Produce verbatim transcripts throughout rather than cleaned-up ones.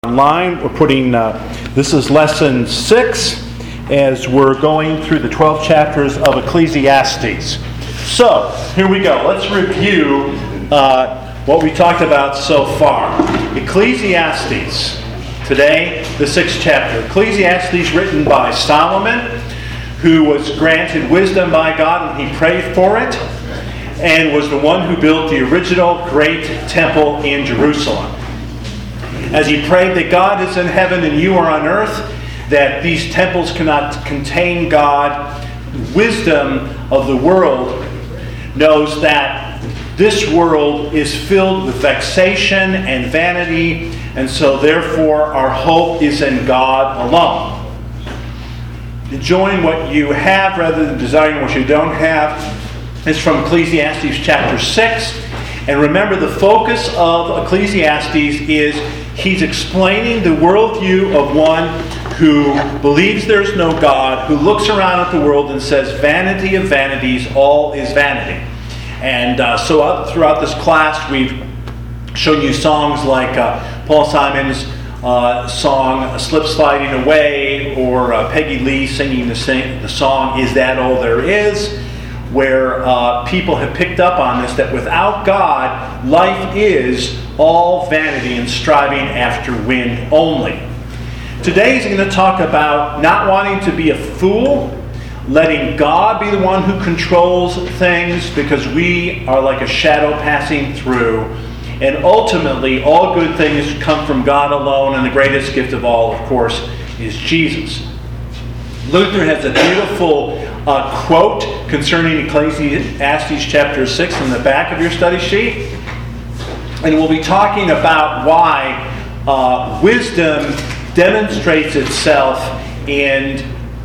Online, we're putting, uh, this is lesson six as we're going through the twelve chapters of Ecclesiastes. So, here we go. Let's review uh, what we talked about so far. Ecclesiastes, today, the sixth chapter. Ecclesiastes written by Solomon, who was granted wisdom by God and he prayed for it, and was the one who built the original great temple in Jerusalem. As he prayed that God is in heaven and you are on earth, that these temples cannot contain God, wisdom of the world knows that this world is filled with vexation and vanity, and so therefore our hope is in God alone. Enjoying what you have rather than desiring what you don't have is from Ecclesiastes chapter six. And remember, the focus of Ecclesiastes is he's explaining the worldview of one who believes there's no God, who looks around at the world and says, vanity of vanities, all is vanity. And uh, so uh, throughout this class, we've shown you songs like uh, Paul Simon's uh, song, Slip Sliding Away, or uh, Peggy Lee singing the, sing- the song, Is That All There Is?, where uh, people have picked up on this, that without God, life is all vanity and striving after wind only. Today he's going to talk about not wanting to be a fool, letting God be the one who controls things, because we are like a shadow passing through, and ultimately all good things come from God alone, and the greatest gift of all, of course, is Jesus. Luther has a beautiful uh, quote concerning Ecclesiastes chapter six in the back of your study sheet. And we'll be talking about why uh, wisdom demonstrates itself in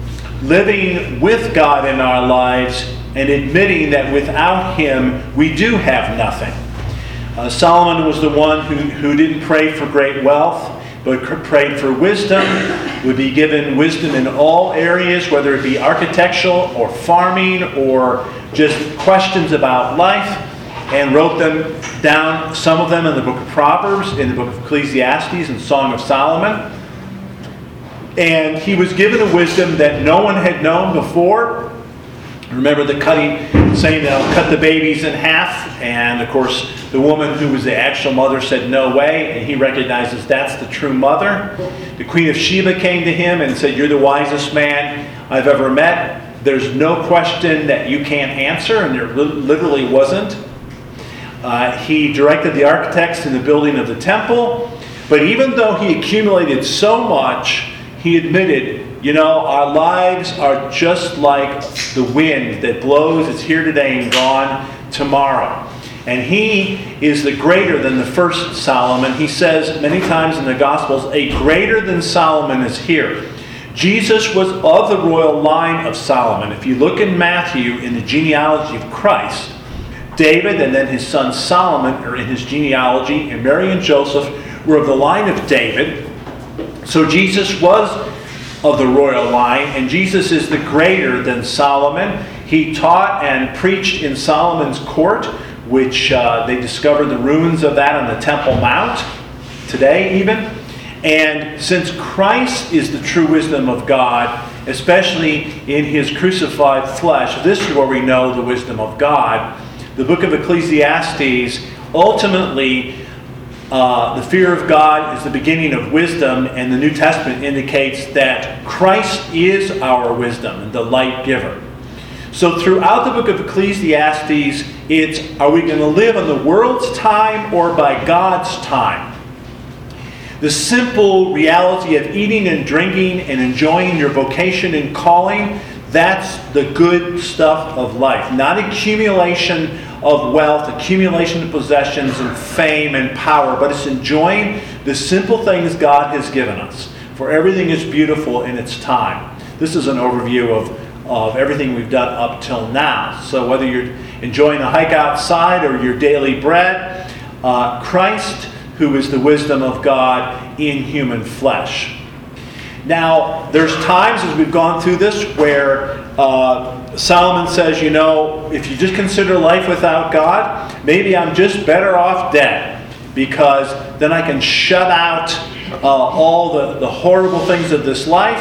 living with God in our lives and admitting that without Him we do have nothing. Uh, Solomon was the one who, who didn't pray for great wealth, but prayed for wisdom, would be given wisdom in all areas, whether it be architectural or farming or just questions about life, and wrote them down, some of them in the book of Proverbs, in the book of Ecclesiastes, and Song of Solomon. And he was given a wisdom that no one had known before. Remember the cutting, saying that I'll cut the babies in half, and of course the woman who was the actual mother said no way, and he recognizes that's the true mother. The Queen of Sheba came to him and said, you're the wisest man I've ever met. There's no question that you can't answer, and there literally wasn't. Uh, he directed the architects in the building of the temple, but even though he accumulated so much, he admitted, you know, our lives are just like the wind that blows. It's here today and gone tomorrow. And he is the greater than the first Solomon. He says many times in the Gospels, a greater than Solomon is here. Jesus was of the royal line of Solomon. If you look in Matthew, in the genealogy of Christ, David and then his son Solomon are in his genealogy, and Mary and Joseph were of the line of David. So Jesus was of the royal line, and Jesus is the greater than Solomon. He taught and preached in Solomon's court, which uh, they discovered the ruins of that on the Temple Mount, today even. And since Christ is the true wisdom of God, especially in His crucified flesh, this is where we know the wisdom of God. The book of Ecclesiastes ultimately Uh, the fear of God is the beginning of wisdom, and the New Testament indicates that Christ is our wisdom and the light giver. So throughout the book of Ecclesiastes, it's, are we going to live in the world's time or by God's time? The simple reality of eating and drinking and enjoying your vocation and calling, that's the good stuff of life. Not accumulation of wealth, accumulation of possessions and fame and power, but it's enjoying the simple things God has given us. For everything is beautiful in its time. This is an overview of, of everything we've done up till now. So whether you're enjoying a hike outside or your daily bread, uh, Christ, who is the wisdom of God in human flesh. Now, there's times as we've gone through this where uh, Solomon says, you know, if you just consider life without God, maybe I'm just better off dead, because then I can shut out uh, all the, the horrible things of this life.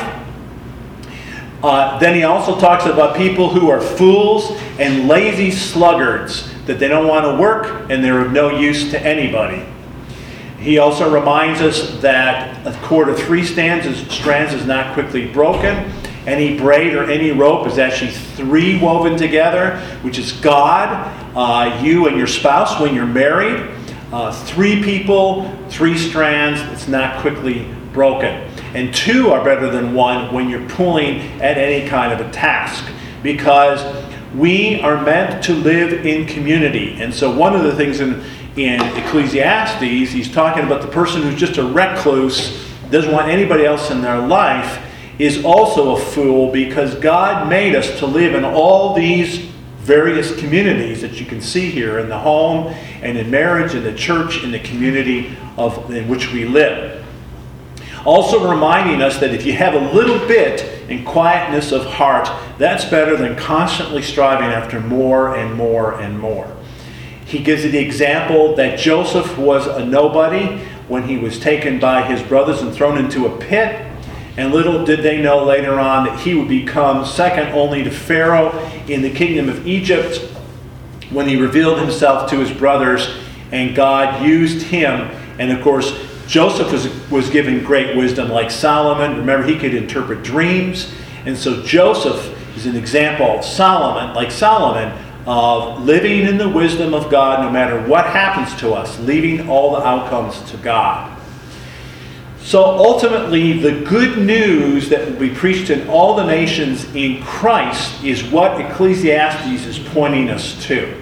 Uh, then he also talks about people who are fools and lazy sluggards, that they don't want to work and they're of no use to anybody. He also reminds us that a cord of three strands is, strands is not quickly broken. Any braid or any rope is actually three woven together, which is God, uh, you and your spouse when you're married. Uh, three people, three strands, it's not quickly broken. And two are better than one when you're pulling at any kind of a task, because we are meant to live in community. And so one of the things in, in Ecclesiastes, he's talking about the person who's just a recluse, doesn't want anybody else in their life, is also a fool, because God made us to live in all these various communities that you can see here, in the home and in marriage, in the church, in the community of in which we live. Also reminding us that if you have a little bit in quietness of heart, that's better than constantly striving after more and more and more. He gives the example that Joseph was a nobody when he was taken by his brothers and thrown into a pit. And little did they know later on that he would become second only to Pharaoh in the kingdom of Egypt when he revealed himself to his brothers, and God used him. And of course, Joseph was, was given great wisdom like Solomon. Remember, he could interpret dreams. And so Joseph is an example of Solomon, like Solomon, of living in the wisdom of God no matter what happens to us, leaving all the outcomes to God. So ultimately, the good news that will be preached in all the nations in Christ is what Ecclesiastes is pointing us to.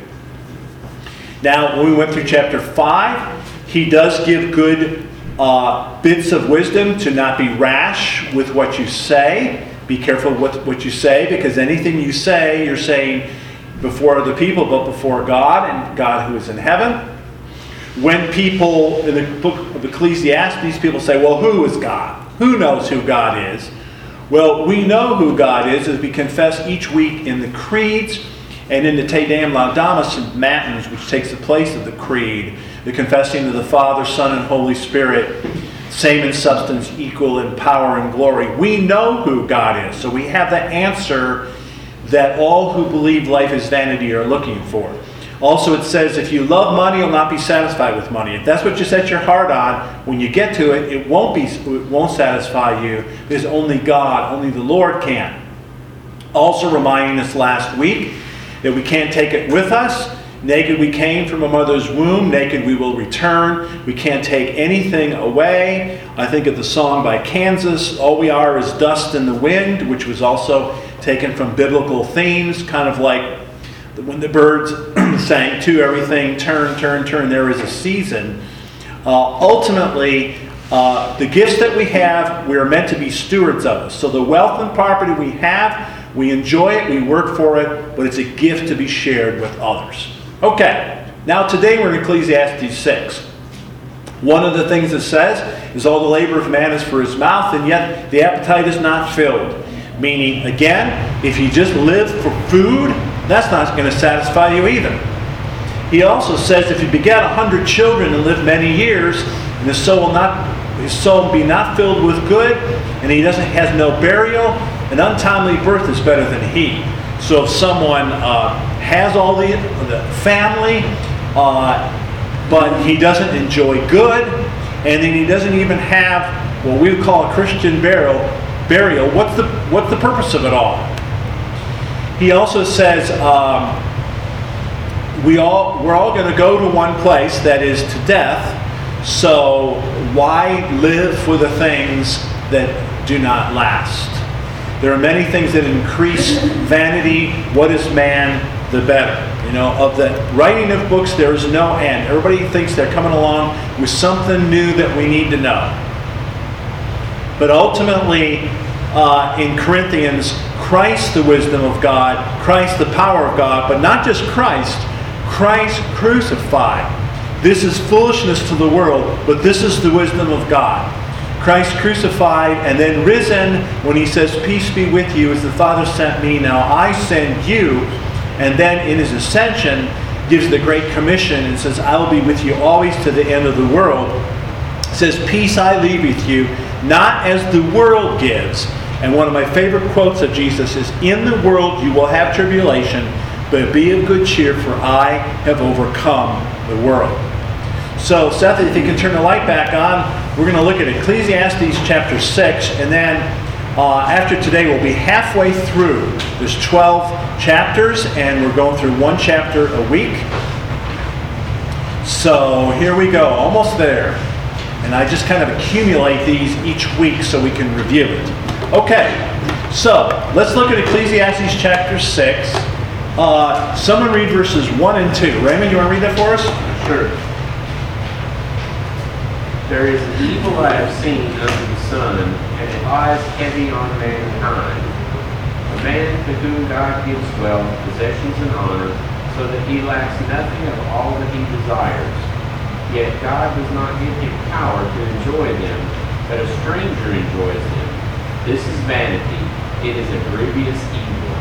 Now, when we went through chapter five, he does give good uh, bits of wisdom to not be rash with what you say. Be careful with what you say, because anything you say, you're saying before other people, but before God, and God who is in heaven. When people, in the book of Ecclesiastes, people say, well, who is God? Who knows who God is? Well, we know who God is as we confess each week in the creeds and in the Te Deum Laudamus and Matins, which takes the place of the creed, the confessing of the Father, Son, and Holy Spirit, same in substance, equal in power and glory. We know who God is, so we have the answer that all who believe life is vanity are looking for. Also, it says, if you love money, you'll not be satisfied with money. If that's what you set your heart on, when you get to it, it won't be, it won't satisfy you, because only God, only the Lord can. Also reminding us last week that we can't take it with us. Naked we came from a mother's womb, naked we will return. We can't take anything away. I think of the song by Kansas, All We Are Is Dust in the Wind, which was also taken from biblical themes, kind of like when the birds sang, to everything, turn, turn, turn, there is a season. Uh, ultimately, uh, the gifts that we have, we are meant to be stewards of it. So the wealth and property we have, we enjoy it, we work for it, but it's a gift to be shared with others. Okay, now today we're in Ecclesiastes six. One of the things it says is all the labor of man is for his mouth, and yet the appetite is not filled. Meaning, again, if you just live for food, that's not going to satisfy you either. He also says if you beget a hundred children and live many years, and his soul will not his soul be not filled with good, and he doesn't has no burial, an untimely birth is better than he. So if someone uh, has all the, the family, uh, but he doesn't enjoy good, and then he doesn't even have what we would call a Christian burial, burial, what's the what's the purpose of it all? He also says um, we all we're all going to go to one place, that is to death. So why live for the things that do not last? There are many things that increase vanity. What is man, the better. You know, of the writing of books, there is no end. Everybody thinks they're coming along with something new that we need to know. But ultimately, uh, in Corinthians, Christ, the wisdom of God, Christ, the power of God, but not just Christ, Christ crucified. This is foolishness to the world, but this is the wisdom of God. Christ crucified and then risen when he says, peace be with you, as the Father sent me, now I send you. And then in his ascension gives the Great Commission and says, I will be with you always to the end of the world. It says, peace I leave with you, not as the world gives. And one of my favorite quotes of Jesus is, in the world you will have tribulation, but be of good cheer, for I have overcome the world. So, Seth, if you can turn the light back on, we're going to look at Ecclesiastes chapter six, and then uh, after today we'll be halfway through. There's twelve chapters, and we're going through one chapter a week. So, here we go, almost there. And I just kind of accumulate these each week so we can review it. Okay, so let's look at Ecclesiastes chapter six. Uh, someone read verses one and two. Raymond, you want to read that for us? Sure. There is an evil I have seen under the sun, and it lies heavy on mankind. A man to whom God gives wealth, possessions, and honor, so that he lacks nothing of all that he desires. Yet God does not give him power to enjoy them, but a stranger enjoys them. This is vanity. It is a grievous evil.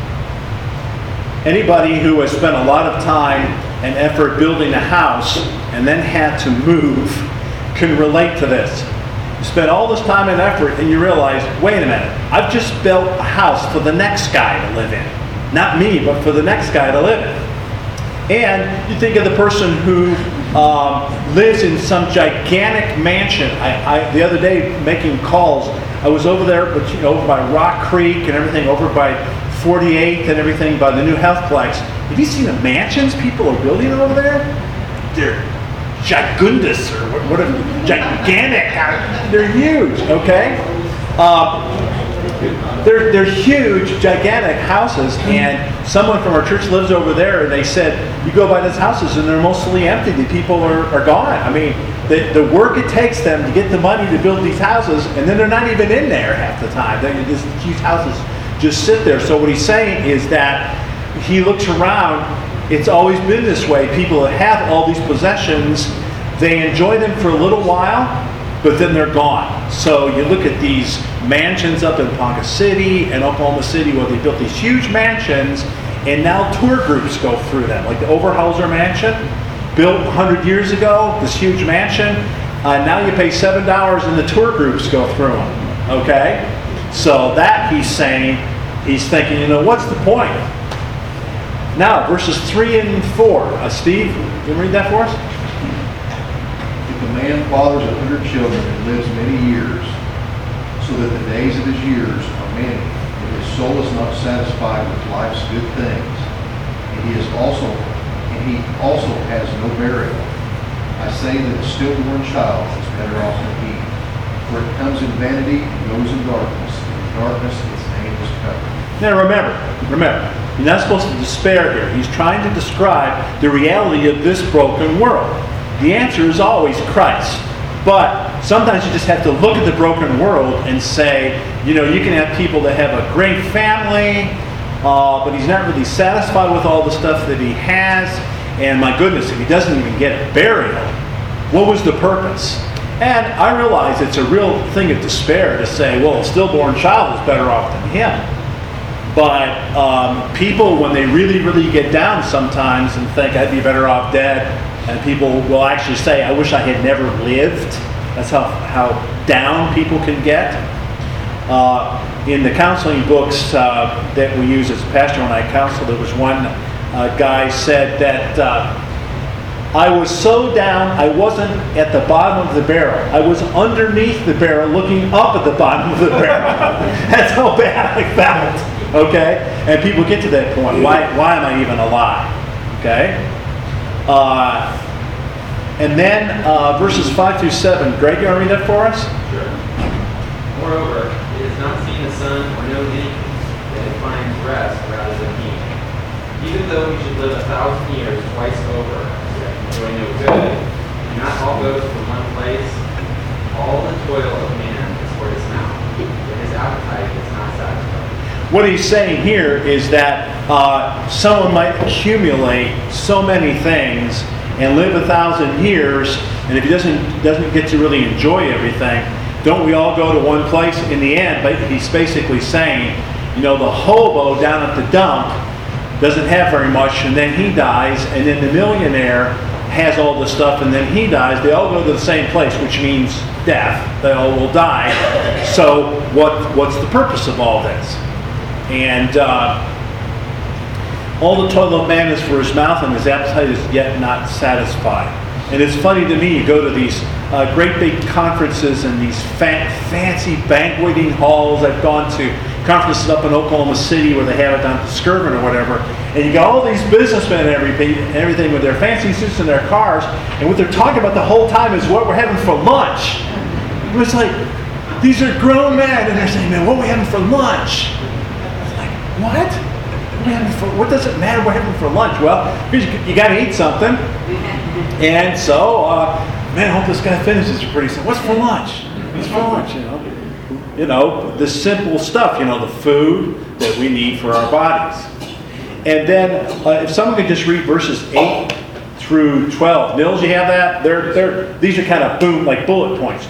Anybody who has spent a lot of time and effort building a house and then had to move can relate to this. You spend all this time and effort and you realize, wait a minute, I've just built a house for the next guy to live in. Not me, but for the next guy to live in. And you think of the person who um, lives in some gigantic mansion. I, I, the other day, making calls, I was over there, but you know, over by Rock Creek and everything, over by forty-eighth and everything, by the new Healthplex. Have you seen the mansions people are building over there? They're gigundous, or what, what are gigantic. They're huge, okay? Uh, They're, they're huge, gigantic houses, and someone from our church lives over there, and they said, you go by those houses, and they're mostly empty. The people are, are gone. I mean, the, the work it takes them to get the money to build these houses, and then they're not even in there half the time. They, these huge houses just sit there. So what he's saying is that he looks around, it's always been this way. People that have all these possessions, they enjoy them for a little while, but then they're gone. So you look at these mansions up in Ponca City and Oklahoma City where they built these huge mansions, and now tour groups go through them. Like the Overhauser Mansion, built one hundred years ago, this huge mansion. Uh, now you pay seven dollars and the tour groups go through them. Okay? So that he's saying, he's thinking, you know, what's the point? Now, verses three and four. Uh, Steve, you read that for us? If a man fathers a hundred children and lives many years, so that the days of his years are many, and his soul is not satisfied with life's good things, and he is also, and he also has no burial, I say that a stillborn child is better off than he, for it comes in vanity and goes in darkness, and in darkness its name is covered. Now remember, remember, you're not supposed to despair here. He's trying to describe the reality of this broken world. The answer is always Christ. But sometimes you just have to look at the broken world and say, you know, you can have people that have a great family, uh, but he's not really satisfied with all the stuff that he has. And my goodness, if he doesn't even get a burial, what was the purpose? And I realize it's a real thing of despair to say, well, a stillborn child is better off than him. But um, people, when they really, really get down sometimes and think I'd be better off dead, and people will actually say, I wish I had never lived. That's how, how down people can get. Uh, in the counseling books uh, that we use as a pastor when I counsel, there was one uh, guy said that uh, I was so down I wasn't at the bottom of the barrel. I was underneath the barrel looking up at the bottom of the barrel. That's how bad I felt. Okay? And people get to that point. Why, why am I even alive? Okay? Uh, and then uh, verses five through seven. Greg, you want to read that for us? Sure. Moreover, it has not seen the sun or known anything that it finds rest rather than heat. Even though we should live a thousand years twice over, yet enjoy no good, do not all go from one place. All the toil of man is for his mouth, but his appetite is not satisfied. What he's saying here is that uh, someone might accumulate so many things and live a thousand years, and if he doesn't doesn't get to really enjoy everything, don't we all go to one place in the end? But he's basically saying, you know, the hobo down at the dump doesn't have very much, and then he dies, and then the millionaire has all the stuff, and then he dies. They all go to the same place, which means death. They all will die. So what what's the purpose of all this? And uh, all the toil of man is for his mouth, and his appetite is yet not satisfied. And it's funny to me, you go to these uh, great big conferences and these fa- fancy banqueting halls. I've gone to conferences up in Oklahoma City where they have it down to Skirvin or whatever, and you got all these businessmen and everything, everything with their fancy suits and their cars, and what they're talking about the whole time is what we're having for lunch. It was like, these are grown men, and they're saying, man, what are we having for lunch? It's like, what? What, are we having for, what does it matter what we're having for lunch? Well, you, you got to eat something. And so, uh, man, I hope this guy finishes pretty soon. What's for lunch? What's for lunch, you know? You know, the simple stuff, you know, the food that we need for our bodies. And then, uh, if someone could just read verses eight through twelve. Nils, you have that? They're, they're, these are kind of boom, like bullet points.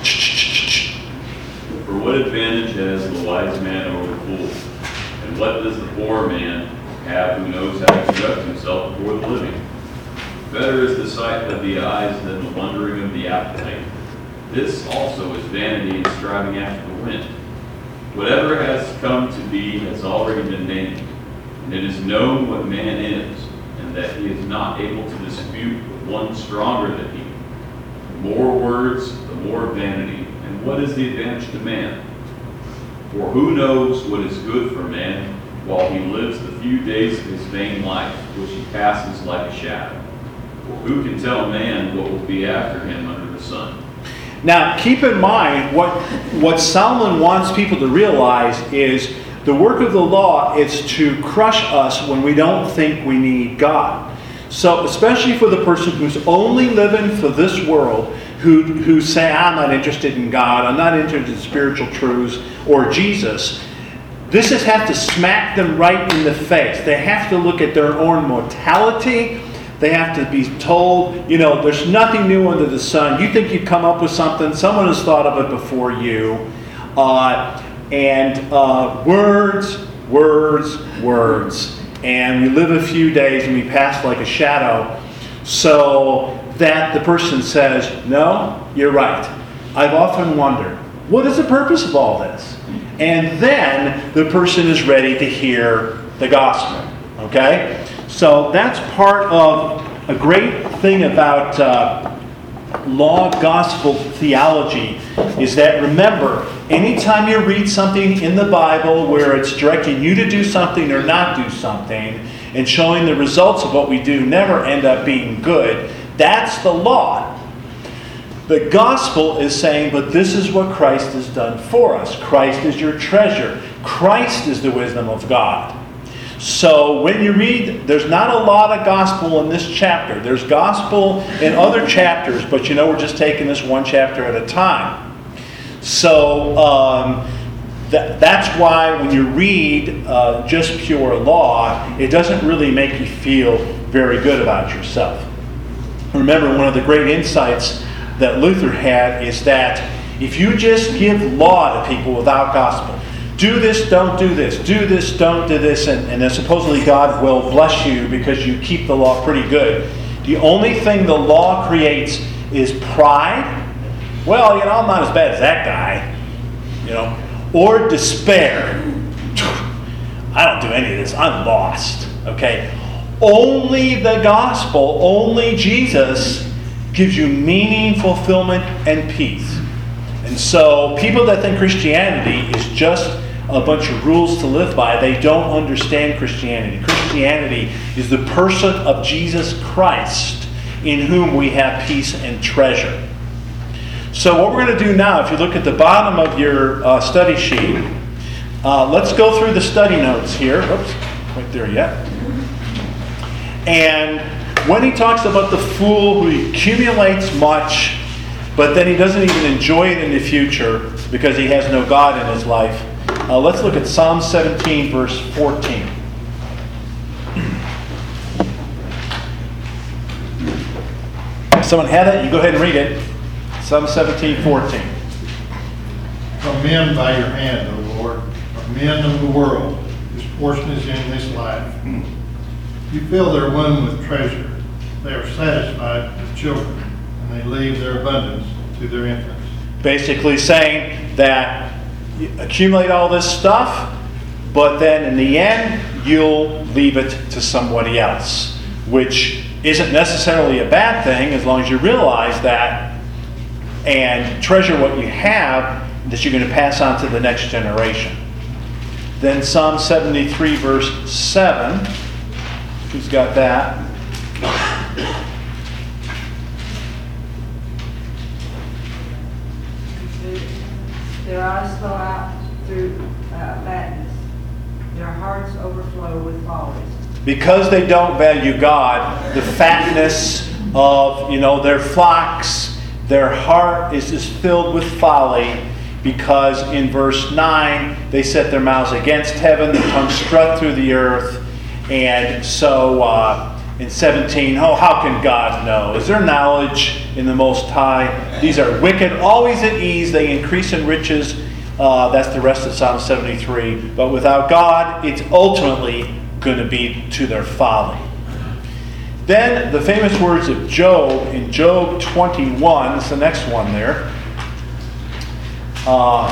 For what advantage has the wise man over the fool? And what does the poor man have who knows how to conduct himself before the living? Better is the sight of the eyes than the wondering of the appetite. This also is vanity and striving after the wind. Whatever has come to be has already been named, and it is known what man is, and that he is not able to dispute with one stronger than he. The more words, the more vanity, and what is the advantage to man? For who knows what is good for man while he lives the few days of his vain life, which he passes like a shadow? For who can tell man what will be after him under the sun? Now, keep in mind, what, what Solomon wants people to realize is the work of the law is to crush us when we don't think we need God. So, especially for the person who's only living for this world, who, who say, I'm not interested in God, I'm not interested in spiritual truths or Jesus, this has had to smack them right in the face. They have to look at their own mortality. They have to be told, you know, there's nothing new under the sun. You think you've come up with something. Someone has thought of it before you. Uh, and uh, words, words, words. And we live a few days and we pass like a shadow. So that the person says, no, you're right. I've often wondered, what is the purpose of all this? And then the person is ready to hear the gospel. Okay? So that's part of a great thing about uh, law gospel theology is that, remember, anytime you read something in the Bible where it's directing you to do something or not do something and showing the results of what we do never end up being good, that's the law. The gospel is saying, but this is what Christ has done for us. Christ is your treasure. Christ is the wisdom of God. So when you read, there's not a lot of gospel in this chapter. There's gospel in other chapters, but you know we're just taking this one chapter at a time. So um, th- that's why when you read uh, just pure law, it doesn't really make you feel very good about yourself. Remember, one of the great insights that Luther had is that if you just give law to people without gospel, do this, don't do this, do this, don't do this, and, and then supposedly God will bless you because you keep the law pretty good. The only thing the law creates is pride. Well, you know, I'm not as bad as that guy. You know, or despair. I don't do any of this. I'm lost. Okay? Only the gospel, only Jesus gives you meaning, fulfillment, and peace. And so people that think Christianity is just a bunch of rules to live by, they don't understand Christianity. Christianity is the person of Jesus Christ in whom we have peace and treasure. So what we're going to do now, if you look at the bottom of your uh, study sheet, uh, let's go through the study notes here. Oops, right there yet. And when he talks about the fool who accumulates much, but then he doesn't even enjoy it in the future because he has no God in his life, uh, let's look at Psalm seventeen, verse fourteen. If someone had it, you go ahead and read it. Psalm seventeen, fourteen. From by your hand, O Lord, from men of the world, whose portion is in this life. You fill their womb with treasure. They are satisfied with children, and they leave their abundance to their infants. Basically saying that you accumulate all this stuff, but then in the end, you'll leave it to somebody else, which isn't necessarily a bad thing as long as you realize that and treasure what you have that you're going to pass on to the next generation. Then Psalm seventy-three, verse seven. Who's got that? Their eyes flow out through uh, madness. Their hearts overflow with follies. Because they don't value God, the fatness of, you know, their flocks, their heart is just filled with folly. Because in verse nine, they set their mouths against heaven, their tongues strut through the earth. And so uh, in seventeen, oh, how can God know? Is there knowledge in the Most High? These are wicked, always at ease. They increase in riches. Uh, that's the rest of Psalm seventy-three. But without God, it's ultimately going to be to their folly. Then the famous words of Job in Job twenty-one. That's the next one there. Uh,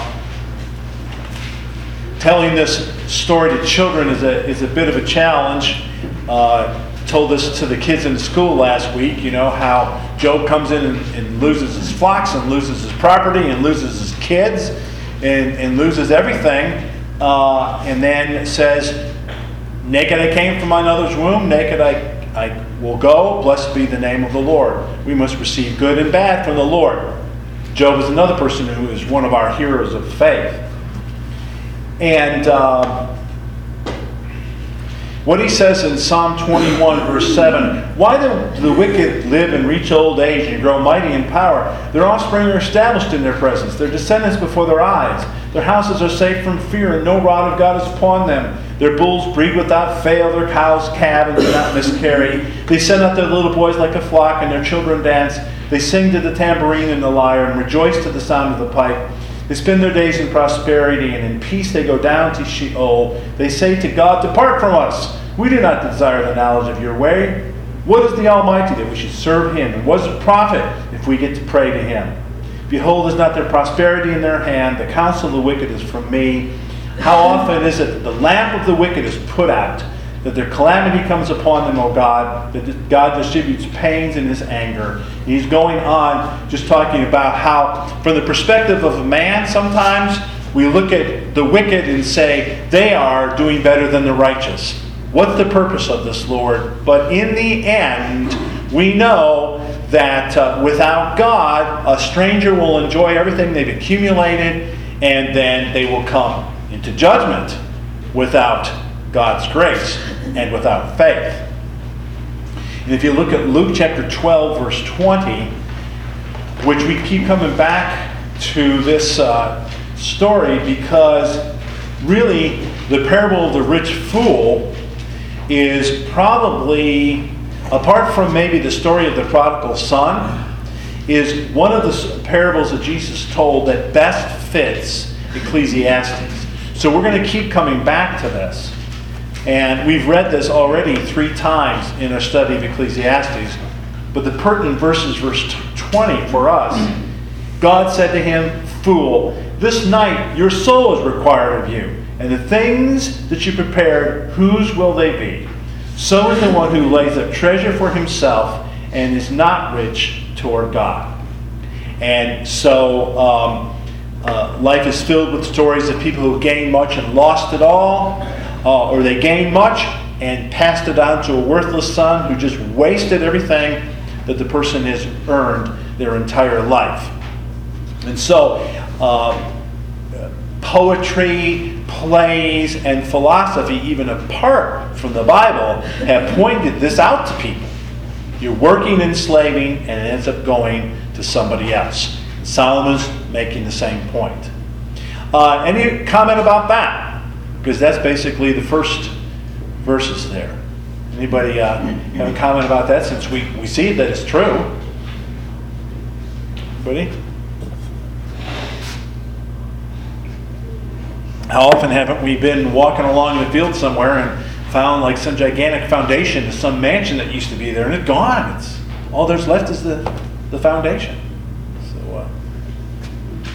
telling this story to children is a is a bit of a challenge. Uh, told this to the kids in school last week. You know how Job comes in and, and loses his flocks and loses his property and loses his kids and, and loses everything, uh, and then says, "Naked I came from my mother's womb, naked I I will go. Blessed be the name of the Lord." We must receive good and bad from the Lord. Job is another person who is one of our heroes of faith. And uh, what he says in Psalm twenty-one, verse seven, "Why do the wicked live and reach old age and grow mighty in power? Their offspring are established in their presence, their descendants before their eyes. Their houses are safe from fear, and no rod of God is upon them. Their bulls breed without fail, their cows calve and do not miscarry. They send out their little boys like a flock, and their children dance. They sing to the tambourine and the lyre, and rejoice to the sound of the pipe. They spend their days in prosperity, and in peace they go down to Sheol. They say to God, 'Depart from us. We do not desire the knowledge of your way.' What is the Almighty that we should serve him? And what is it profit if we get to pray to him? Behold, is not their prosperity in their hand? The counsel of the wicked is from me. How often is it that the lamp of the wicked is put out, that their calamity comes upon them, O God, that God distributes pains in his anger." He's going on just talking about how, from the perspective of a man, sometimes we look at the wicked and say, they are doing better than the righteous. What's the purpose of this, Lord? But in the end, we know that uh, without God, a stranger will enjoy everything they've accumulated, and then they will come into judgment without God's grace and without faith. And if you look at Luke chapter twelve, verse twenty, which we keep coming back to this uh, story because really the parable of the rich fool is probably, apart from maybe the story of the prodigal son, is one of the parables that Jesus told that best fits Ecclesiastes. So we're going to keep coming back to this. And we've read this already three times in our study of Ecclesiastes. But the pertinent verse is verse twenty for us. God said to him, "Fool, this night your soul is required of you, and the things that you prepared, whose will they be? So is the one who lays up treasure for himself and is not rich toward God." And so um, uh, life is filled with stories of people who gained much and lost it all. Uh, or they gained much and passed it on to a worthless son who just wasted everything that the person has earned their entire life. And so, uh, poetry, plays, and philosophy, even apart from the Bible, have pointed this out to people. You're working and slaving, and it ends up going to somebody else. Solomon's making the same point. Uh, any comment about that? Because that's basically the first verses there. Anybody uh, have a comment about that, since we, we see that it's true? Anybody? How often haven't we been walking along the field somewhere and found like some gigantic foundation to some mansion that used to be there, and it's gone. It's all there's left is the, the foundation. So, uh,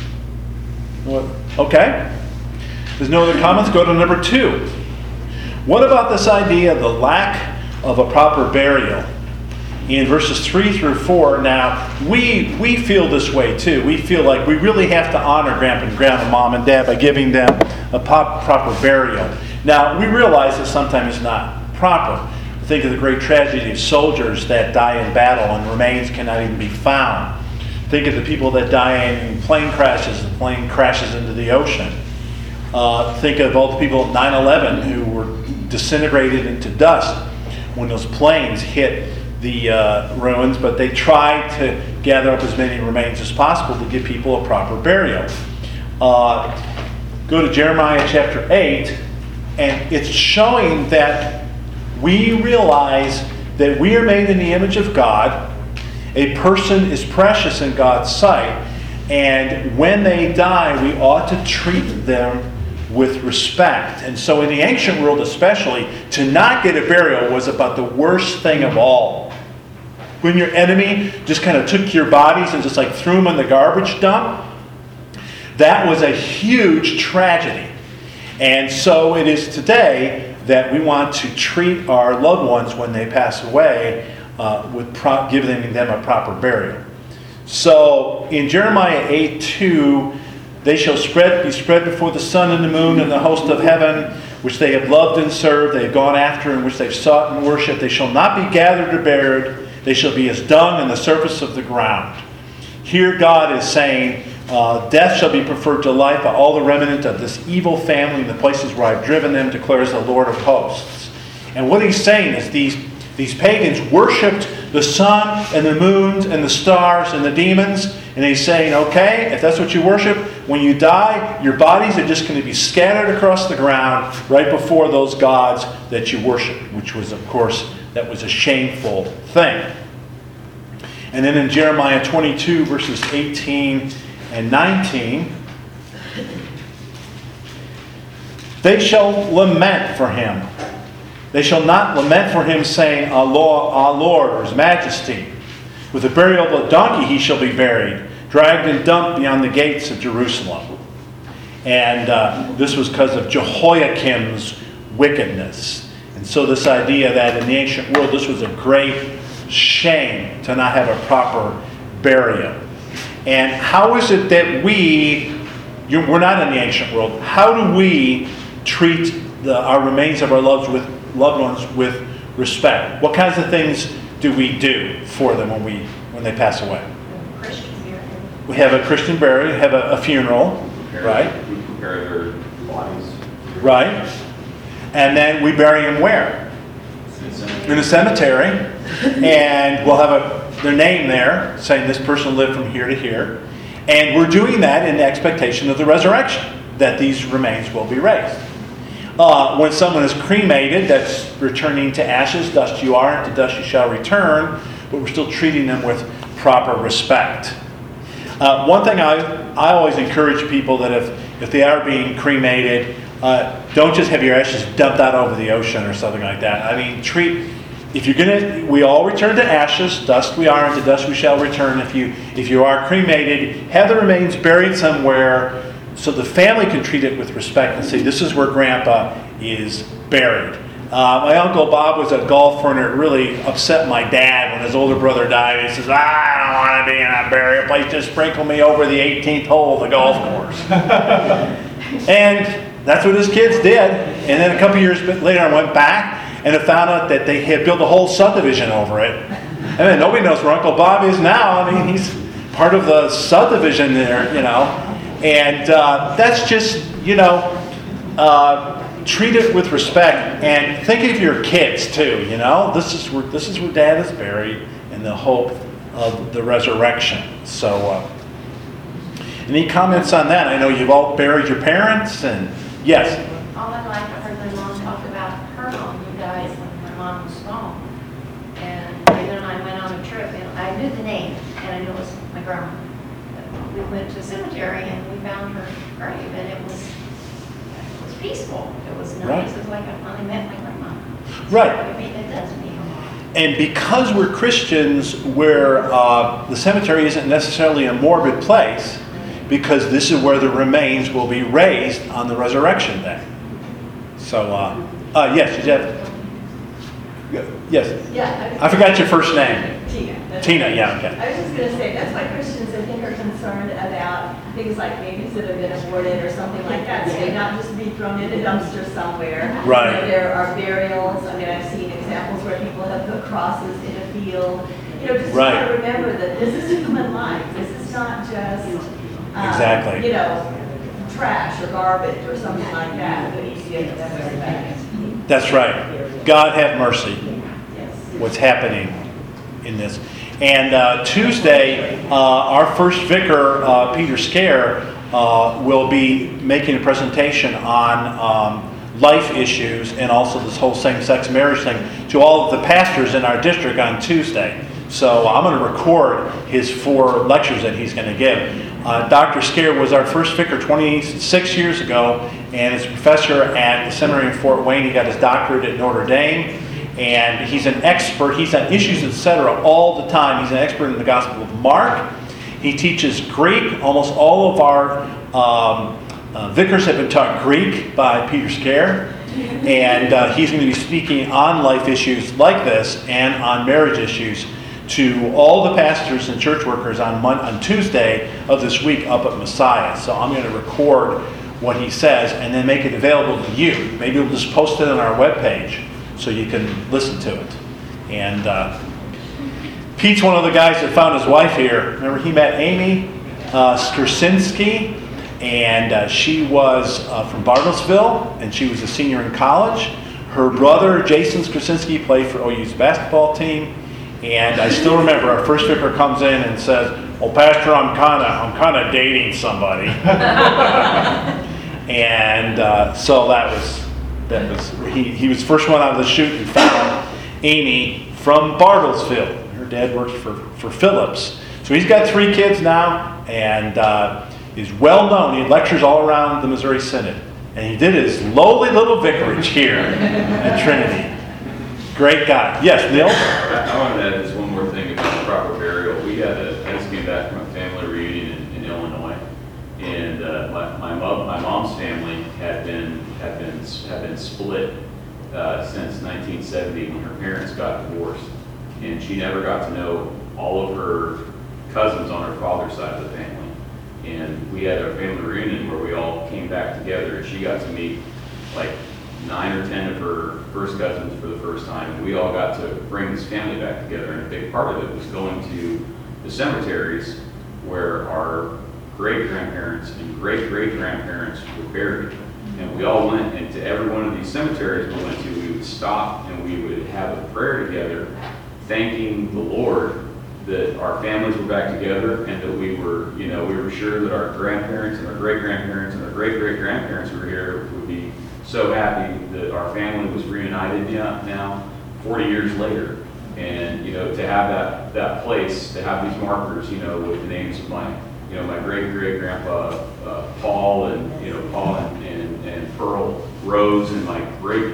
What? Okay. There's no other comments? Go to number two. What about this idea of the lack of a proper burial? In verses three through four, now, we we feel this way too. We feel like we really have to honor Grandpa and Grandma, Mom and Dad by giving them a pop, proper burial. Now, we realize that sometimes it's not proper. Think of the great tragedy of soldiers that die in battle and remains cannot even be found. Think of the people that die in plane crashes, the plane crashes into the ocean. Uh, think of all the people at nine eleven who were disintegrated into dust when those planes hit the uh, ruins, but they tried to gather up as many remains as possible to give people a proper burial. Uh, go to Jeremiah chapter eight, and it's showing that we realize that we are made in the image of God. A person is precious in God's sight, and when they die, we ought to treat them with respect. And so in the ancient world especially, to not get a burial was about the worst thing of all. When your enemy just kind of took your bodies and just like threw them in the garbage dump, that was a huge tragedy. And so it is today that we want to treat our loved ones when they pass away uh, with pro- giving them a proper burial. So in Jeremiah eight two, they shall spread, be spread before the sun and the moon and the host of heaven, which they have loved and served, they have gone after, and which they've sought and worshipped. They shall not be gathered or buried. They shall be as dung on the surface of the ground. Here God is saying, uh, death shall be preferred to life by all the remnant of this evil family in the places where I've driven them, declares the Lord of hosts. And what he's saying is these, these pagans worshipped the sun and the moons and the stars and the demons. And he's saying, okay, if that's what you worship, when you die, your bodies are just going to be scattered across the ground right before those gods that you worship, which was, of course, that was a shameful thing. And then in Jeremiah twenty-two, verses eighteen and nineteen, they shall lament for him. They shall not lament for him, saying, Ah, Lord, ah, Lord, or His Majesty. With the burial of a donkey he shall be buried, dragged and dumped beyond the gates of Jerusalem. And uh, this was because of Jehoiakim's wickedness. And so this idea that in the ancient world this was a great shame to not have a proper burial. And how is it that we, you, we're not in the ancient world, how do we treat the, our remains of our loved, with, loved ones with respect? What kinds of things do we do for them when we when they pass away? Christian burial. We have a Christian burial, we have a, a funeral, Prepare- right? We prepare their bodies. Right. And then we bury them where? In a cemetery. And we'll have a, their name there, saying this person lived from here to here. And we're doing that in the expectation of the resurrection, that these remains will be raised. Uh, when someone is cremated, that's returning to ashes, dust you are, and to dust you shall return, but we're still treating them with proper respect. Uh, one thing I, I always encourage people that if, if they are being cremated, uh, don't just have your ashes dumped out over the ocean or something like that. I mean, treat, if you're going to, we all return to ashes, dust we are, and to dust we shall return. If you, if you are cremated, have the remains buried somewhere so the family can treat it with respect and say, this is where Grandpa is buried. Uh, my Uncle Bob was a golfer, and it really upset my dad when his older brother died. He says, I don't want to be in a burial place. Just sprinkle me over the eighteenth hole of the golf course. And that's what his kids did. And then a couple years later, I went back and I found out that they had built a whole subdivision over it. And then nobody knows where Uncle Bob is now. I mean, he's part of the subdivision there, you know. And uh, that's just, you know, uh, treat it with respect. And think of your kids too, you know. This is where this is where Dad is buried in the hope of the resurrection. So, uh, any comments on that? I know you've all buried your parents, and yes. All my life, I heard my mom talk about her mom who died when my mom was small. And David and I went on a trip, and I knew the name, and I knew it was my grandma. We went to the cemetery, and we found her grave, and it was, it was peaceful. It was nice. Right. It was like I finally met my grandma. Right. I mean, it does mean a lot. And because we're Christians, where uh, the cemetery isn't necessarily a morbid place, because this is where the remains will be raised on the resurrection day. So, uh, uh, yes, you have. Yes. Yeah. I forgot your first name. Tina. That's Tina, right. yeah, okay. I was just going to say, that's why Christians, I think, are concerned about things like babies that have been aborted or something like that. So they not just be thrown in a dumpster somewhere. Right. You know, there are burials. I mean, I've seen examples where people have put crosses in a field. You know, just Right. got to remember that this is human life. This is not just, um, Exactly. you know, trash or garbage or something like that that needs to get invested back. That's right. God have mercy. Yes. What's happening in this. And uh, Tuesday, uh, our first vicar, uh, Peter Scare, uh, will be making a presentation on um, life issues and also this whole same-sex marriage thing to all of the pastors in our district on Tuesday. So I'm going to record his four lectures that he's going to give. Uh, Doctor Scare was our first vicar twenty-six years ago and is a professor at the seminary in Fort Wayne. He got his doctorate at Notre Dame. And he's an expert. He's on issues, et cetera, all the time. He's an expert in the Gospel of Mark. He teaches Greek. Almost all of our um, uh, vicars have been taught Greek by Peter Scare. And uh, he's going to be speaking on life issues like this and on marriage issues to all the pastors and church workers on, Mon- on Tuesday of this week up at Messiah. So I'm going to record what he says and then make it available to you. Maybe we'll just post it on our webpage so you can listen to it. And uh, Pete's one of the guys that found his wife here. Remember, he met Amy uh, Skursinski, and uh, she was uh, from Bartlesville, and she was a senior in college. Her brother, Jason Skursinski, played for O U's basketball team. And I still remember our first vicar comes in and says, "Well, Pastor, I'm kind of I'm kind of dating somebody." And uh, so that was. That was he, he was the first one out of the chute and found Amy from Bartlesville. Her dad worked for, for Phillips. So he's got three kids now and uh, is well known. He lectures all around the Missouri Synod. And he did his lowly little vicarage here at Trinity. Great guy. Yes, Neil? I wanted to add just one more thing about proper burial. We had a, I just came back from a family reunion in, in Illinois. And uh, my, my, mom, my mom's family had been had been had been split uh, since nineteen seventy when her parents got divorced, and she never got to know all of her cousins on her father's side of the family. And we had our family reunion where we all came back together, and she got to meet like nine or ten of her first cousins for the first time, and we all got to bring this family back together. And a big part of it was going to the cemeteries where our great-grandparents and great-great-grandparents were buried. And we all went, and to every one of these cemeteries we went to, we would stop and we would have a prayer together, thanking the Lord that our families were back together and that we were, you know, we were sure that our grandparents and our great-grandparents and our great-great-grandparents who were here would be so happy that our family was reunited now, now forty years later. And, you know, to have that, that place, to have these markers, you know, with the names of my you know, my great-great-grandpa uh, Paul and, you know, Paul and, and, and Pearl Rose and my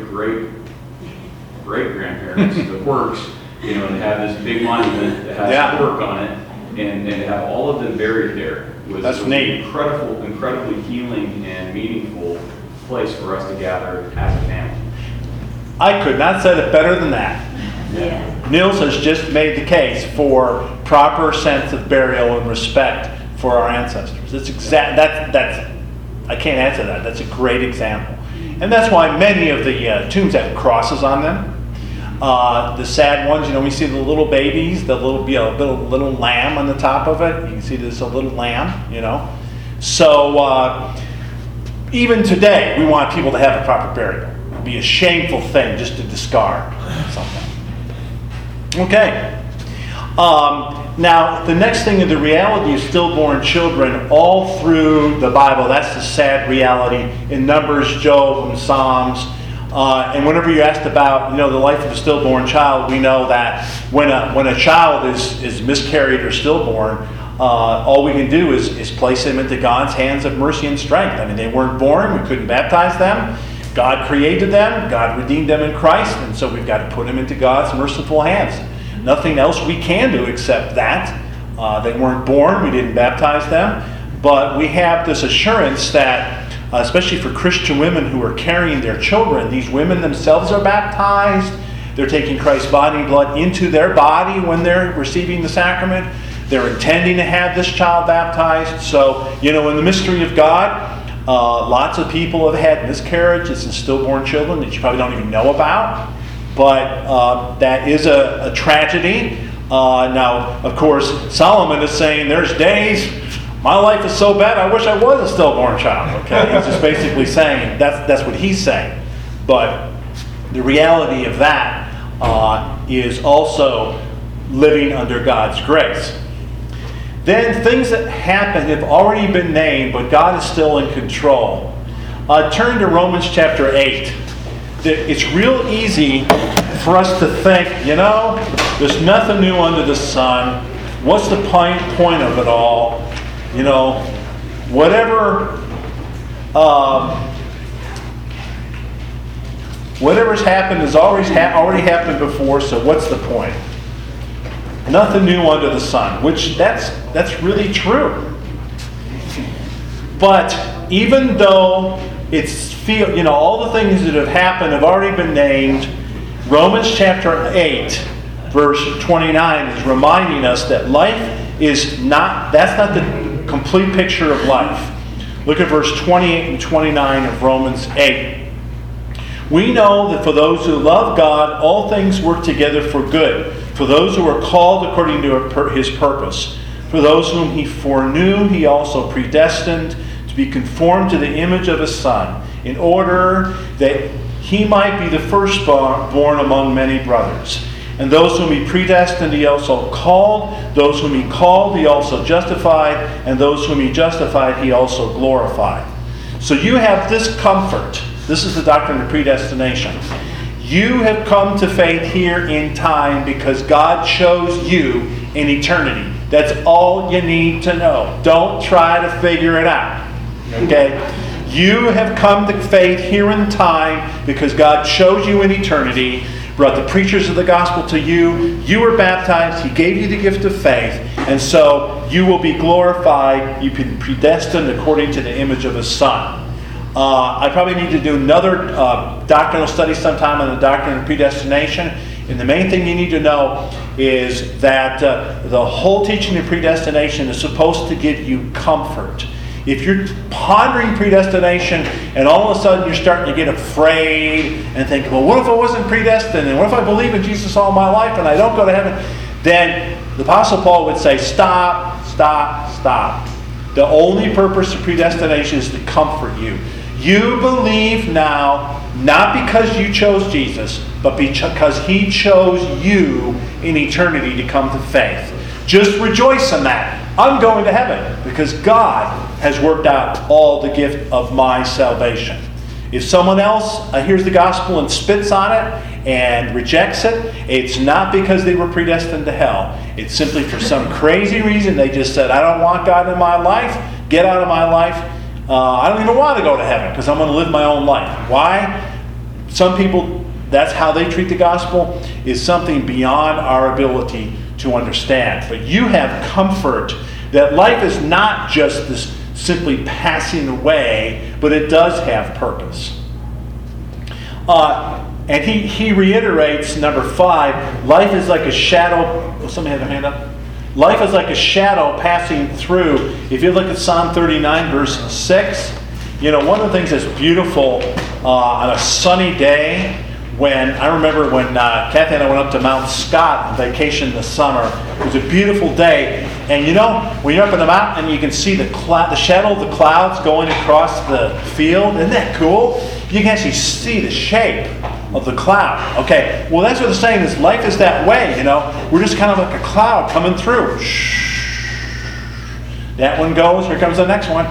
great-great-great-grandparents, the Quirks, you know, and have this big monument that has Yeah. Quirk on it, and, and to have all of them buried there was, That's was neat. an incredible, incredibly healing and meaningful place for us to gather as a family. I could not said it better than that. Yeah. Nils has just made the case for proper sense of burial and respect for our ancestors. It's exact. That's that's. I can't answer that. That's a great example, and that's why many of the uh, tombs have crosses on them. Uh, the sad ones, you know, we see the little babies, the little, you know, little little lamb on the top of it. You can see there's a little lamb, you know. So uh, even today, we want people to have a proper burial. It'd be a shameful thing just to discard something. Okay. Um, now, the next thing is the reality of stillborn children all through the Bible. That's the sad reality in Numbers, Job, and Psalms. Uh, and whenever you're asked about, you know, the life of a stillborn child, we know that when a when a child is, is miscarried or stillborn, uh, all we can do is, is place them into God's hands of mercy and strength. I mean, they weren't born. We couldn't baptize them. God created them. God redeemed them in Christ. And so we've got to put them into God's merciful hands. Nothing else we can do except that. Uh, they weren't born. We didn't baptize them. but we have this assurance that, uh, especially for Christian women who are carrying their children, these women themselves are baptized. They're taking Christ's body and blood into their body when they're receiving the sacrament. They're intending to have this child baptized. So, you know, in the mystery of God, uh, lots of people have had miscarriages and stillborn children that you probably don't even know about. But uh, that is a, a tragedy. Uh, now, of course, Solomon is saying there's days, my life is so bad, I wish I was a stillborn child. Okay, he's just basically saying, that's, that's what he's saying. But the reality of that uh, is also living under God's grace. Then things that happen have already been named, but God is still in control. Uh, turn to Romans chapter eight. It's real easy for us to think, you know, there's nothing new under the sun. What's the point point of it all? You know, whatever, um, whatever's happened has always ha- already happened before. So what's the point? Nothing new under the sun, which that's that's really true. But even though it's feel, you know, all the things that have happened have already been named, Romans chapter eight, verse twenty-nine is reminding us that life is not, that's not the complete picture of life. Look at verse twenty-eight and twenty-nine of Romans eight. We know that for those who love God, all things work together for good, for those who are called according to his purpose. For those whom he foreknew, he also predestined to be conformed to the image of his Son, in order that he might be the firstborn among many brothers. And those whom he predestined, he also called. Those whom he called, he also justified. And those whom he justified, he also glorified. So you have this comfort. This is the doctrine of predestination. You have come to faith here in time because God chose you in eternity. That's all you need to know. Don't try to figure it out. Okay? You have come to faith here in time because God chose you in eternity, brought the preachers of the gospel to you. You were baptized. He gave you the gift of faith. And so you will be glorified. You've been predestined according to the image of his Son. Uh, I probably need to do another uh, doctrinal study sometime on the doctrine of predestination. And the main thing you need to know is that uh, the whole teaching of predestination is supposed to give you comfort. If you're pondering predestination and all of a sudden you're starting to get afraid and think, well, what if I wasn't predestined? And what if I believe in Jesus all my life and I don't go to heaven? Then the Apostle Paul would say, stop, stop, stop. The only purpose of predestination is to comfort you. You believe now, not because you chose Jesus, but because he chose you in eternity to come to faith. Just rejoice in that. I'm going to heaven because God has worked out all the gift of my salvation. If someone else uh, hears the gospel and spits on it and rejects it, it's not because they were predestined to hell. It's simply for some crazy reason they just said, I don't want God in my life. Get out of my life. Uh, I don't even want to go to heaven because I'm going to live my own life. Why? Some people, that's how they treat the gospel, is something beyond our ability to understand. But you have comfort that life is not just this simply passing away, but it does have purpose. Uh, and he, he reiterates, number five, life is like a shadow. Oh, somebody have their hand up? Life is like a shadow passing through. If you look at Psalm thirty-nine, verse six, you know, one of the things that's beautiful uh, on a sunny day, when I remember when uh, Kathy and I went up to Mount Scott on vacation this summer. It was a beautiful day, and you know, when you're up in the mountain and you can see the cloud, the shadow of the clouds going across the field. Isn't that cool? You can actually see the shape of the cloud. Okay, well, that's what it's saying is life is that way. You know, we're just kind of like a cloud coming through. That one goes. Here comes the next one.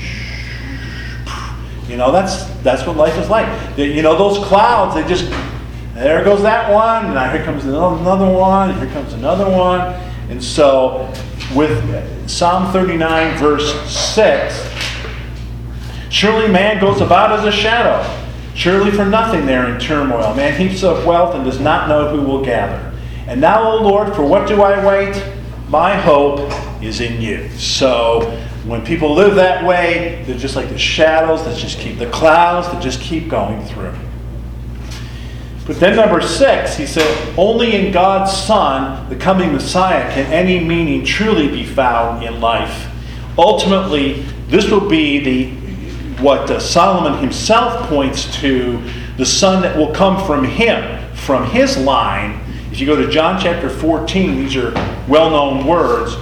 You know, that's that's what life is like. You know, those clouds, they just, there goes that one, and now here comes another one, and here comes another one. And so, with Psalm thirty-nine, verse six, surely man goes about as a shadow, surely for nothing there in turmoil. Man heaps up wealth and does not know who will gather. And now, O Lord, for what do I wait? My hope is in you. So, When people live that way, they're just like the shadows that just keep, the clouds that just keep going through. But then number six, he said, only in God's Son, the coming Messiah, can any meaning truly be found in life. Ultimately, this will be the what uh, Solomon himself points to, the son that will come from him, from his line. If you go to John chapter fourteen, these are well-known words.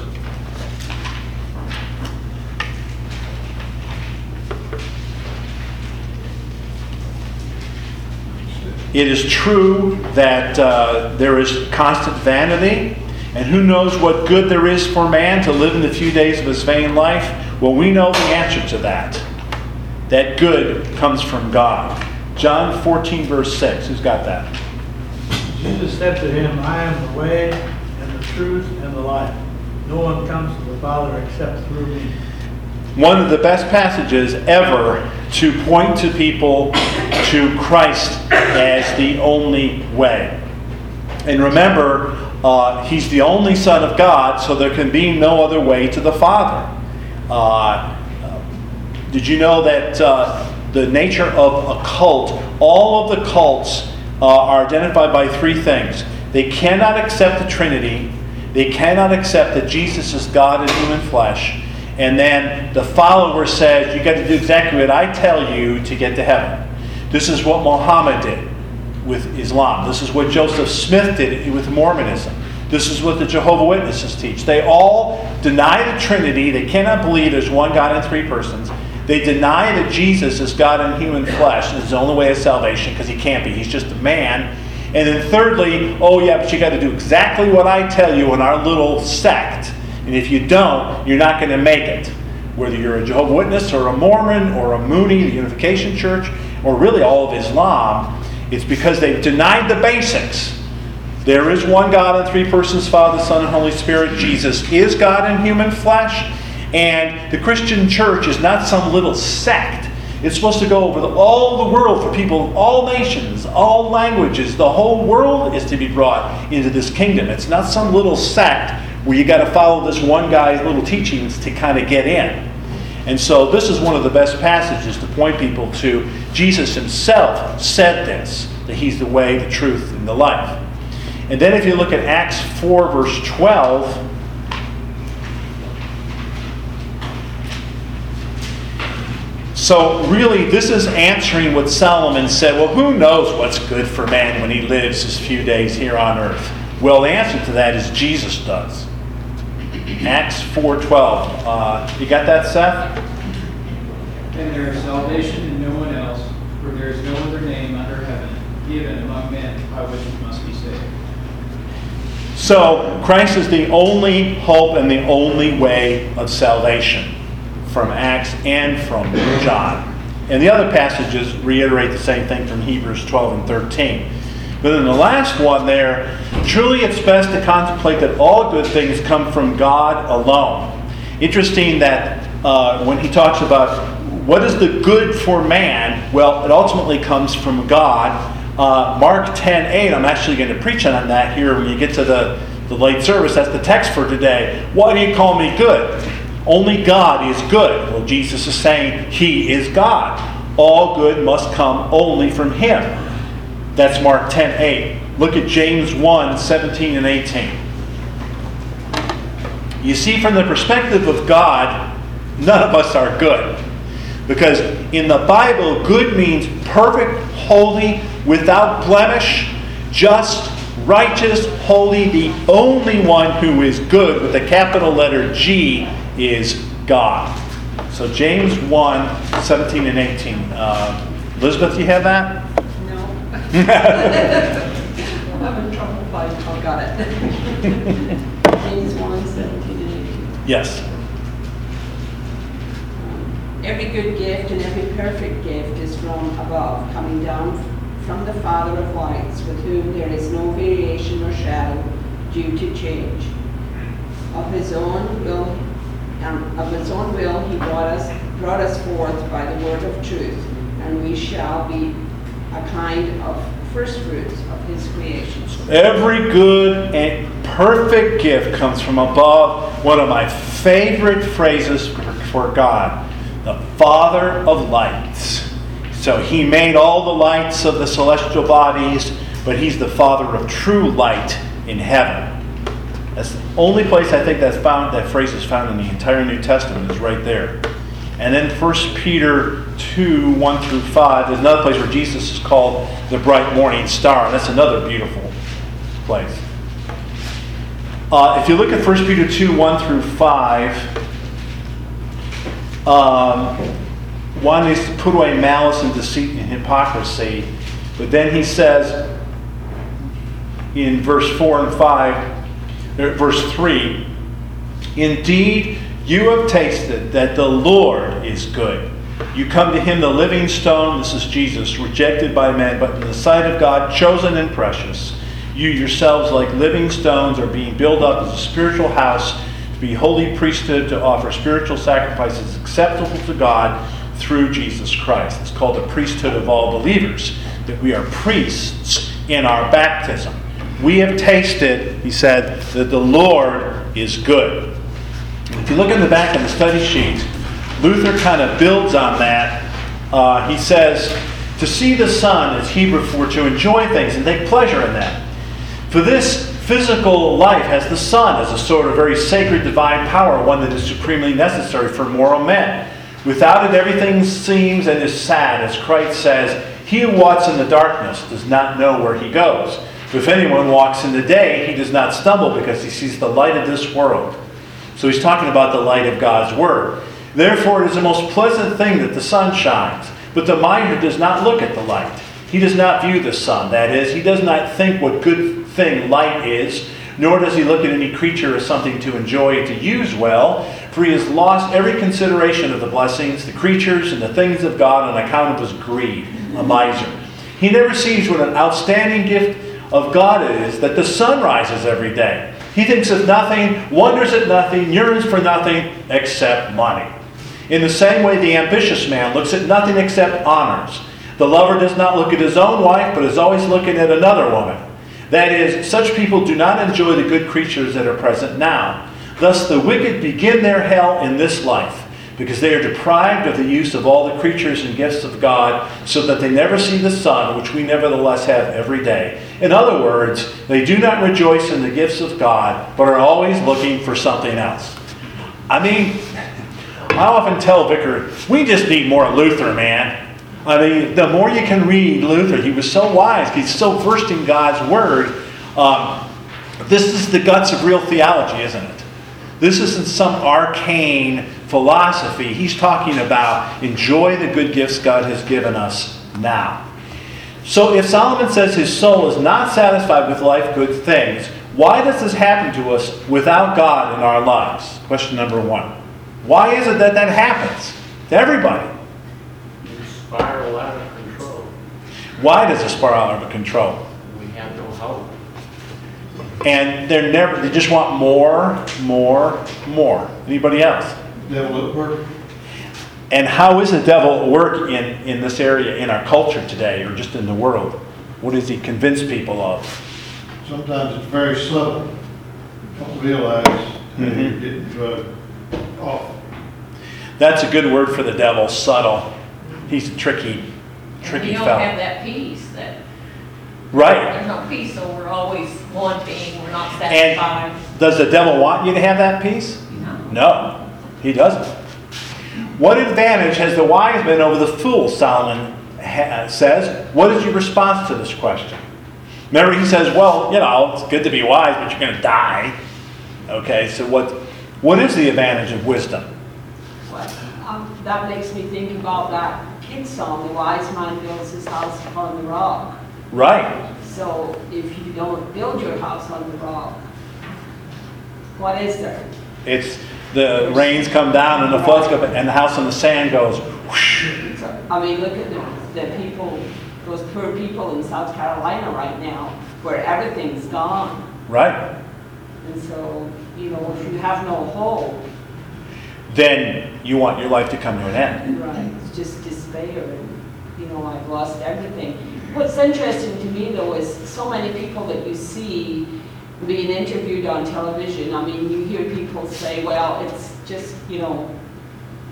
It is true that uh, there is constant vanity, and who knows what good there is for man to live in the few days of his vain life? Well, we know the answer to that. That good comes from God. John fourteen, verse six. Who's got that? Jesus said to him, I am the way and the truth and the life. No one comes to the Father except through me. One of the best passages ever to point to people to Christ as the only way. And remember, uh, He's the only Son of God, so there can be no other way to the Father. Uh, did you know that uh, the nature of a cult, all of the cults uh, are identified by three things. They cannot accept the Trinity. They cannot accept that Jesus is God in human flesh. And then the follower says, you got to do exactly what I tell you to get to heaven. This is what Muhammad did with Islam. This is what Joseph Smith did with Mormonism. This is what the Jehovah's Witnesses teach. They all deny the Trinity. They cannot believe there's one God in three persons. They deny that Jesus is God in human flesh. This is the only way of salvation because he can't be. He's just a man. And then thirdly, oh yeah, but you got to do exactly what I tell you in our little sect. And if you don't, you're not going to make it. Whether you're a Jehovah's Witness or a Mormon or a Mooney, the Unification Church, or really all of Islam, it's because they've denied the basics. There is one God in three persons, Father, Son, and Holy Spirit. Jesus is God in human flesh. And the Christian church is not some little sect. It's supposed to go over the, all the world for people of all nations, all languages. The whole world is to be brought into this kingdom. It's not some little sect where you got to follow this one guy's little teachings to kind of get in. And so this is one of the best passages to point people to. Jesus himself said this, that he's the way, the truth, and the life. And then if you look at Acts four, verse twelve, so really this is answering what Solomon said, well, who knows what's good for man when he lives his few days here on earth? Well, the answer to that is Jesus does. Acts four twelve. Uh, you got that, Seth? And there is salvation in no one else, for there is no other name under heaven given among men by which we must be saved. So, Christ is the only hope and the only way of salvation from Acts and from John. And the other passages reiterate the same thing from Hebrews twelve and thirteen. But in the last one there, truly it's best to contemplate that all good things come from God alone. Interesting that uh, when he talks about what is the good for man, well, it ultimately comes from God. Uh, Mark ten eight, I'm actually going to preach on that here when you get to the, the late service. That's the text for today. Why do you call me good? Only God is good. Well, Jesus is saying he is God. All good must come only from him. That's Mark ten eight. Look at James one seventeen and eighteen. You see, from the perspective of God, none of us are good. Because in the Bible, good means perfect, holy, without blemish, just, righteous, holy. The only one who is good with the capital letter G is God. So James one seventeen and eighteen. Uh, Elizabeth, you have that? No. I'm having trouble finding. Oh, got it. James one seventeen and eighteen. Yes. Every good gift and every perfect gift is from above, coming down from the Father of lights, with whom there is no variation or shadow due to change. Of his own will, um, of his own will, he brought us brought us forth by the word of truth, and we shall be a kind of first fruits of his creation. Every good and perfect gift comes from above. One of my favorite phrases before God, the Father of lights. So he made all the lights of the celestial bodies, but he's the Father of true light in heaven. That's the only place I think that's found, that phrase is found in the entire New Testament, is right there. And then First Peter two, one through five, there's another place where Jesus is called the bright morning star, and that's another beautiful place. Uh, if you look at First Peter two, one through five, um, one is to put away malice and deceit and hypocrisy. But then he says in verse four and five, verse three, indeed, you have tasted that the Lord is good. You come to him, the living stone, this is Jesus, rejected by men, but in the sight of God, chosen and precious. You yourselves, like living stones, are being built up as a spiritual house, to be holy priesthood, to offer spiritual sacrifices acceptable to God through Jesus Christ. It's called the priesthood of all believers, that we are priests in our baptism. We have tasted, he said, that the Lord is good. If you look in the back of the study sheet, Luther kind of builds on that. Uh, he says, to see the sun is Hebrew for to enjoy things and take pleasure in that. For this physical life has the sun as a sort of very sacred divine power, one that is supremely necessary for moral men. Without it, everything seems and is sad, as Christ says, he who walks in the darkness does not know where he goes. If anyone walks in the day, he does not stumble because he sees the light of this world. So he's talking about the light of God's Word. Therefore, it is a most pleasant thing that the sun shines. But the mind who does not look at the light, he does not view the sun. That is, he does not think what good thing light is, nor does he look at any creature as something to enjoy, to use well, for he has lost every consideration of the blessings, the creatures, and the things of God on account of his greed, a miser. He never sees what an outstanding gift of God is, that the sun rises every day. He thinks of nothing, wonders at nothing, yearns for nothing except money. In the same way, the ambitious man looks at nothing except honors. The lover does not look at his own wife, but is always looking at another woman. That is, such people do not enjoy the good creatures that are present now. Thus the wicked begin their hell in this life, because they are deprived of the use of all the creatures and gifts of God, so that they never see the sun, which we nevertheless have every day. In other words, they do not rejoice in the gifts of God, but are always looking for something else. I mean, I often tell Vicar, we just need more Luther, man. I mean, the more you can read Luther, he was so wise, he's so versed in God's Word. Um, this is the guts of real theology, isn't it? This isn't some arcane philosophy. He's talking about enjoy the good gifts God has given us now. So if Solomon says his soul is not satisfied with life good things, why does this happen to us without God in our lives? Question number one. Why is it that that happens to everybody? You spiral out of control. Why does it spiral out of control? We have no hope. And they're never, they just want more, more, more. Anybody else? Devil at work. And how is the devil at work in, in this area, in our culture today, or just in the world? What does he convince people of? Sometimes it's very subtle. You don't realize Mm-hmm. that you're getting drugged off. That's a good word for the devil, subtle. He's a tricky, tricky We don't fellow. have that peace that, Right. there's no peace, so we're always wanting, we're not And satisfied. does the devil want you to have that peace? No. No, he doesn't. What advantage has the wise man over the fool, Solomon ha- says? What is your response to this question? Remember, he says, well, you know, it's good to be wise, but you're going to die. Okay, so what? what is the advantage of wisdom? Well, um, that makes me think about that kid song, the wise man builds his house upon the rock. Right. So if you don't build your house on the rock, what is there? It's the rains come down and the floods come, and the house on the sand goes whoosh. So, I mean, look at the, the people, those poor people in South Carolina right now, where everything's gone. Right. And so, you know, if you have no hope, Then you want your life to come to an end. right, it's just despair and, you know, I've lost everything. What's interesting to me, though, is so many people that you see being interviewed on television. I mean, you hear people say, well, it's just, you know,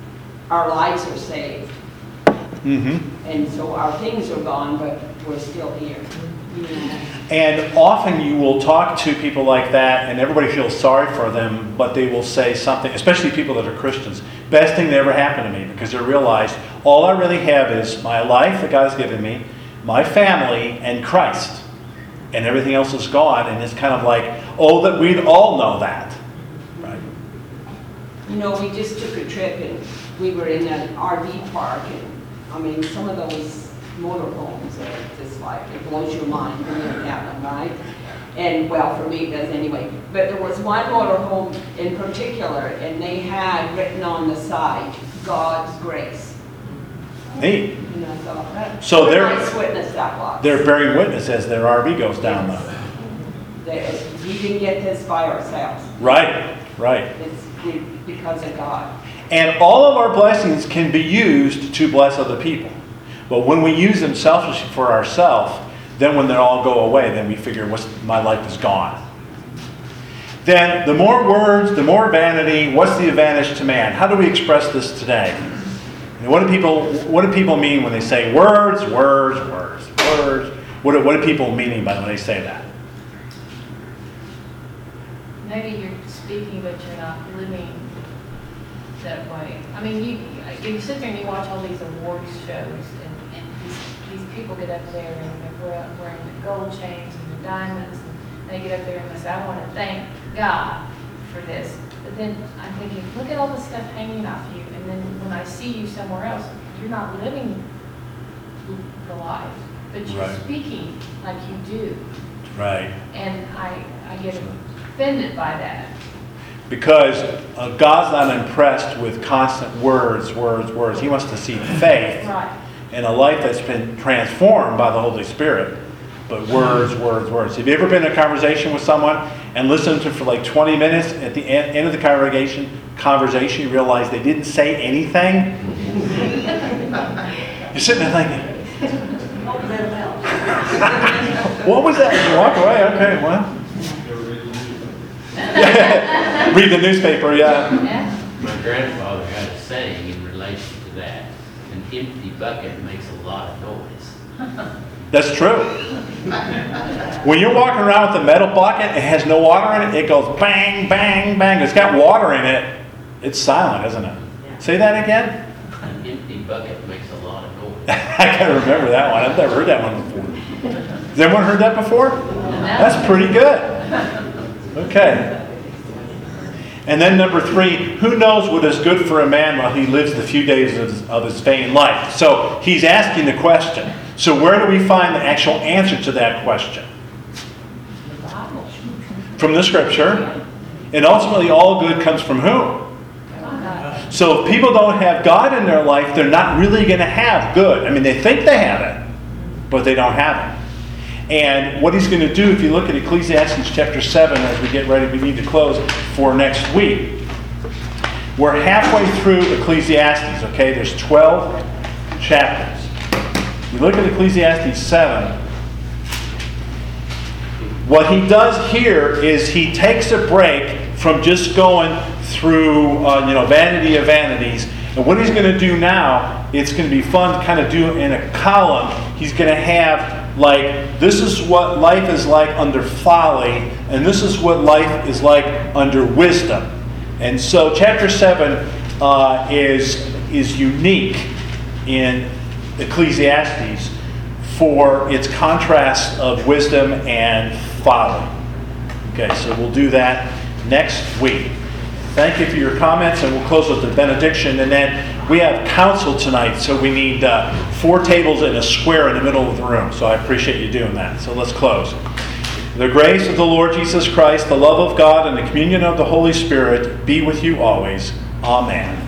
our lives are saved. Mm-hmm. And so our things are gone, but we're still here. You know? And often you will talk to people like that, and everybody feels sorry for them, but they will say something, especially people that are Christians, best thing that ever happened to me, because they realize all I really have is my life that God has given me, my family, and Christ. And everything else is gone, and it's kind of like, oh, that we'd all know that. Right? You know, we just took a trip, and we were in an R V park, and I mean, some of those motorhomes are just like, it blows your mind when you're at them, right? And, well, for me it does anyway. But there was one motorhome in particular, and they had written on the side, God's grace. Neat. And I thought, that, So what a they're- nice witness that was. They're bearing witness as their R V goes down, though. They- We didn't get this by ourselves. Right, right. It's be- because of God. And all of our blessings can be used to bless other people. But when we use them selfishly for ourselves, then when they all go away, then we figure, what's, my life is gone. Then the more words, the more vanity, what's the advantage to man? How do we express this today? And what do people what do people mean when they say words, words, words, words? What do, what do people mean by when they say that? Maybe you're speaking, but you're not living that way. I mean, you you sit there and you watch all these awards shows, and, and these, these people get up there and they're wearing wearing the gold chains and the diamonds, and they get up there and they say, I want to thank God for this. But then I'm thinking, look at all the stuff hanging off you, and then when I see you somewhere else, you're not living the life, but you're Right. speaking like you do. Right. And I, I get offended by that. Because uh, God's not impressed with constant words, words, words. He wants to see faith Right. in a life that's been transformed by the Holy Spirit. But words, words, words. Have you ever been in a conversation with someone and listened to for like twenty minutes, at the end, end of the congregation, conversation, you realize they didn't say anything? You're sitting there thinking, what was that? You walk away, okay, well. Read the newspaper, yeah. Yeah. My grandfather had a saying in relation to that. An empty bucket makes a lot of noise. That's true. When you're walking around with a metal bucket, it has no water in it, it goes bang, bang, bang. It's got water in it. It's silent, isn't it? Say that again? An empty bucket makes a lot of noise. I can't remember that one. I've never heard that one before. Has anyone heard that before? That's pretty good. Okay. And then number three, who knows what is good for a man while he lives the few days of his, of his vain life? So he's asking the question. So where do we find the actual answer to that question? From the scripture. And ultimately all good comes from who? So if people don't have God in their life, they're not really going to have good. I mean, they think they have it, but they don't have it. And what he's going to do, if you look at Ecclesiastes chapter seven, as we get ready, we need to close for next week. We're halfway through Ecclesiastes, okay? There's twelve chapters. You look at Ecclesiastes seven. What he does here is he takes a break from just going through, uh, you know, vanity of vanities. And what he's going to do now, it's going to be fun to kind of do in a column. He's going to have, like, this is what life is like under folly, and this is what life is like under wisdom. And so chapter seven uh, is, is unique in Ecclesiastes for its contrast of wisdom and folly. Okay, so we'll do that next week. Thank you for your comments, and we'll close with the benediction. And then we have council tonight, so we need uh, four tables and a square in the middle of the room. So I appreciate you doing that. So let's close. The grace of the Lord Jesus Christ, the love of God, and the communion of the Holy Spirit be with you always. Amen.